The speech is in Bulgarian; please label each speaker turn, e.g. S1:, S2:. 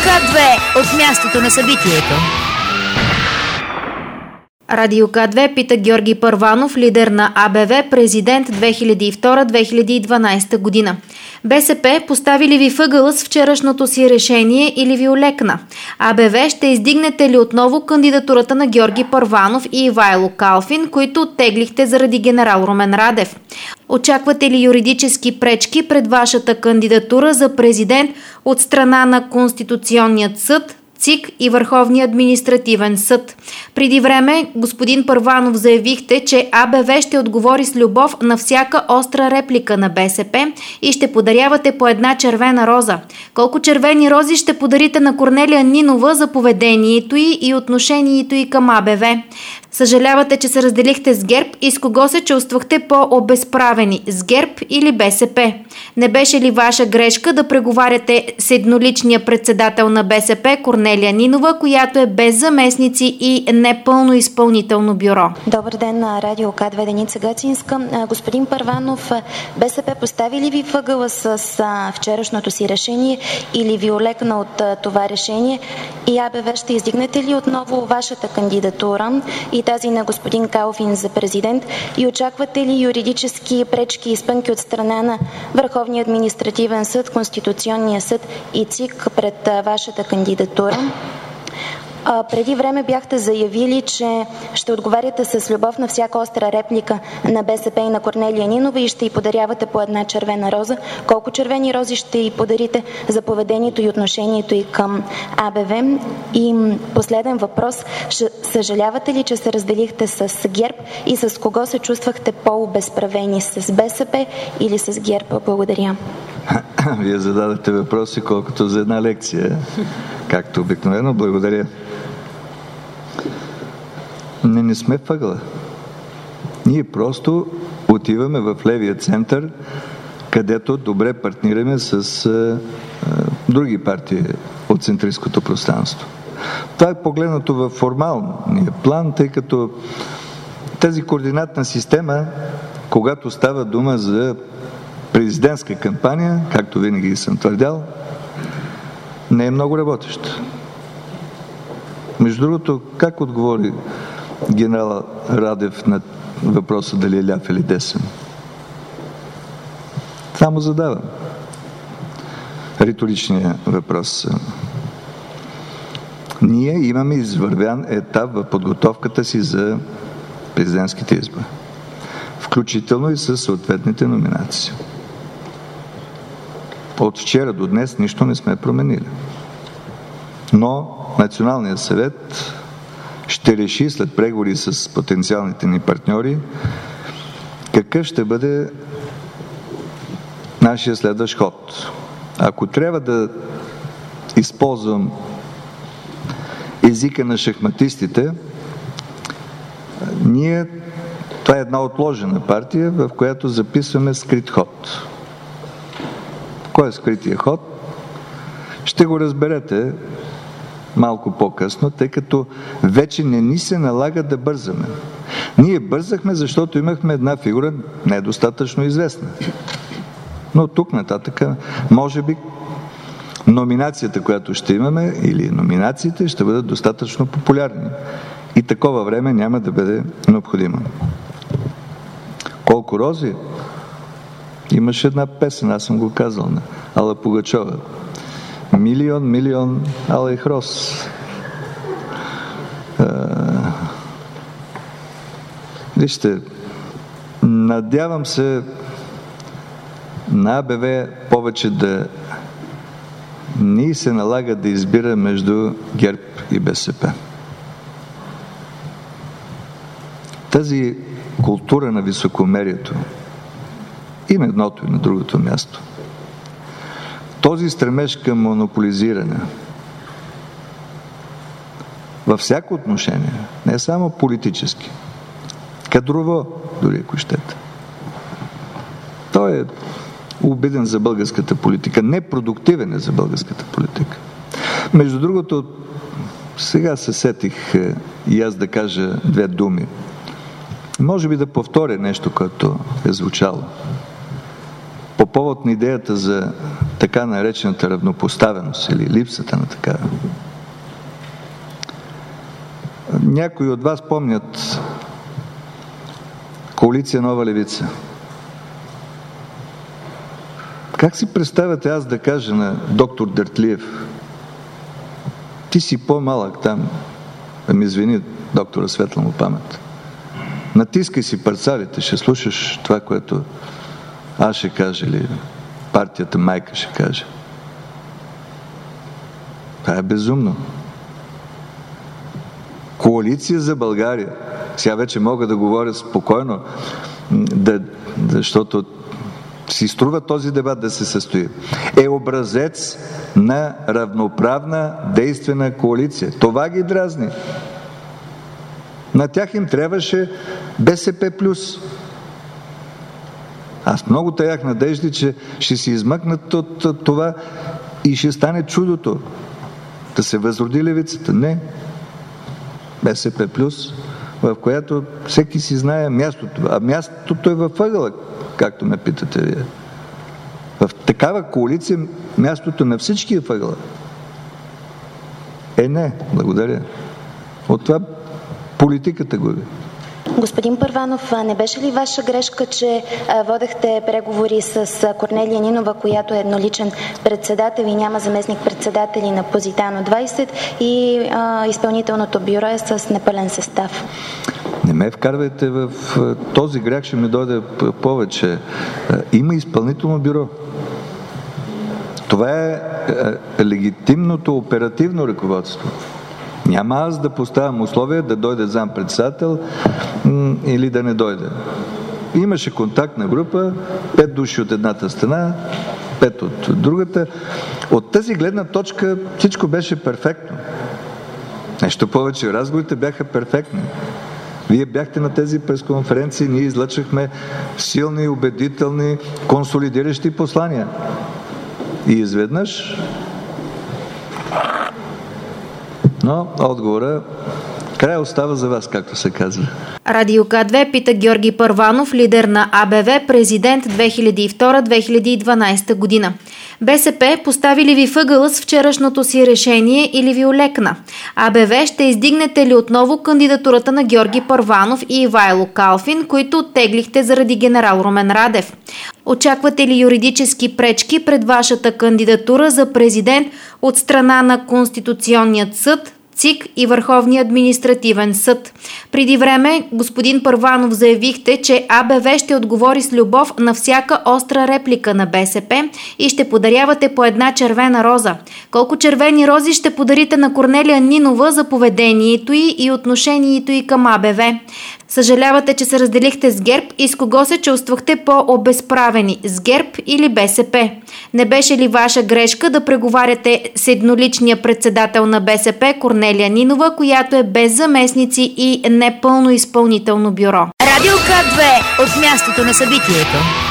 S1: К2 от мястото на събитието. Радио К2 пита Георги Първанов, лидер на АБВ, президент 2002-2012 година. БСП постави ли ви въгъла с вчерашното си решение или ви олекна? АБВ ще издигнете ли отново кандидатурата на Георги Първанов и Ивайло Калфин, които оттеглихте заради генерал Румен Радев? Очаквате ли юридически пречки пред вашата кандидатура за президент от страна на Конституционният съд, ЦИК и Върховния административен съд? Преди време, господин Първанов, заявихте, че АБВ ще отговори с любов на всяка остра реплика на БСП и ще подарявате по една червена роза. Колко червени рози ще подарите на Корнелия Нинова за поведението й и отношението й към АБВ? Съжалявате, че се разделихте с ГЕРБ и с кого се чувствахте по-обезправени? С ГЕРБ или БСП? Не беше ли ваша грешка да преговаряте с едноличния председател на БСП Корнелия Нинова, която е без заместници и непълно изпълнително бюро?
S2: Добър ден на Радио К2, Деница Гацинска. Господин Първанов, БСП постави ли ви въгъла с вчерашното си решение или ви олекна от това решение? И АБВ ще издигнете ли отново вашата кандидатура и тази на господин Калфин за президент? И очаквате ли юридически пречки и спънки от страна на Върховния административен съд, Конституционния съд и ЦИК пред вашата кандидатура? Преди време бяхте заявили, че ще отговаряте с любов на всяка остра реплика на БСП и на Корнелия Нинова и ще й подарявате по една червена роза. Колко червени рози ще й подарите за поведението и отношението й към АБВ? И последен въпрос. Съжалявате ли, че се разделихте с ГЕРБ и с кого се чувствахте по-обезправени? С БСП или с ГЕРБ? Благодаря.
S3: Вие зададете въпроси колкото за една лекция, както обикновено. Благодаря. Не сме въгъла. Ние просто отиваме в левия център, където добре партнираме с други партии от центристското пространство. Това е погледнато в формалния план, тъй като тази координатна система, когато става дума за президентска кампания, както винаги съм твърдял, не е много работеща. Между другото, как отговори генерал Радев на въпроса дали е ляв или десен? Това му задавам. Риторичният въпрос. Ние имаме извървян етап в подготовката си за президентските избори, включително и със съответните номинации. От вчера до днес нищо не сме променили. Но Националният съвет ще реши след преговори с потенциалните ни партньори какъв ще бъде нашия следващ ход. Ако трябва да използвам езика на шахматистите, това е една отложена партия, в която записваме скрит ход. Кой е скрития ход? Ще го разберете малко по-късно, тъй като вече не ни се налага да бързаме. Ние бързахме, защото имахме една фигура недостатъчно известна. Но тук нататък, може би, номинацията, която ще имаме, или номинациите, ще бъдат достатъчно популярни. И такова време няма да бъде необходимо. Колко рози? Имаше една песен, аз съм го казал, на Алла Пугачова. Милион, алех роз. Вижте, надявам се на АБВ повече да ни се налага да избира между ГЕРБ и БСП. Тази култура на високомерието и на едното и на другото място, този стремеж към монополизиране във всяко отношение, не само политически, кадрово, дори ако щете, той е обиден за българската политика, непродуктивен е за българската политика. Между другото, сега се сетих и аз да кажа две думи. Може би да повторя нещо, което е звучало. По повод на идеята за така наречената равнопоставеност или липсата на такава. Някои от вас помнят коалиция Нова левица. Как си представяте аз да кажа на доктор Дертлиев: ти си по-малък там, да ми извини доктора, светла му памет, натискай си парцалите, ще слушаш това, което аз ще кажа или партията майка ще каже. Това е безумно. Коалиция за България. Сега вече мога да говоря спокойно, защото си струва този дебат да се състои. Е образец на равноправна действена коалиция. Това ги дразни. На тях им трябваше БСП плюс. Аз много таях надежди, че ще се измъкнат от това и ще стане чудото. Да се възроди левицата. Не. БСП плюс, в която всеки си знае мястото. А мястото е във ъгъла, както ме питате вие. В такава коалиция мястото на всички е в ъгъла. Не, благодаря. От това политиката губи.
S2: Господин Първанов, не беше ли ваша грешка, че водехте преговори с Корнелия Нинова, която е едноличен председател и няма заместник-председатели на Позитано 20 и изпълнителното бюро е с непълен състав?
S3: Не ме вкарвайте в този грях, ще ми дойде повече. Има изпълнително бюро. Това е легитимното оперативно ръководство. Няма аз да поставям условия да дойде зампредседател или да не дойде. Имаше контактна група, 5 души от едната страна, 5 от другата. От тази гледна точка всичко беше перфектно. Нещо повече, разговорите бяха перфектни. Вие бяхте на тези пресконференции, ние излъчахме силни, убедителни, консолидиращи послания. И изведнъж... Но отговора край остава за вас, както се казва.
S1: Радио К2 пита Георги Първанов, лидер на АБВ, президент 2002-2012 година. БСП постави ли ви въгъла с вчерашното си решение или ви олекна? АБВ ще издигнете ли отново кандидатурата на Георги Първанов и Ивайло Калфин, които оттеглихте заради генерал Румен Радев? Очаквате ли юридически пречки пред вашата кандидатура за президент от страна на Конституционният съд, ЦИК и Върховния административен съд? Преди време, господин Първанов, заявихте, че АБВ ще отговори с любов на всяка остра реплика на БСП и ще подарявате по една червена роза. Колко червени рози ще подарите на Корнелия Нинова за поведението й и отношението й към АБВ? Съжалявате, че се разделихте с ГЕРБ и с кого се чувствахте по-обезправени? С ГЕРБ или БСП? Не беше ли ваша грешка да преговаряте с едноличния председател на БСП Корнелия Нинова, която е без заместници и непълно изпълнително бюро?
S4: Радио К2 от мястото на събитието.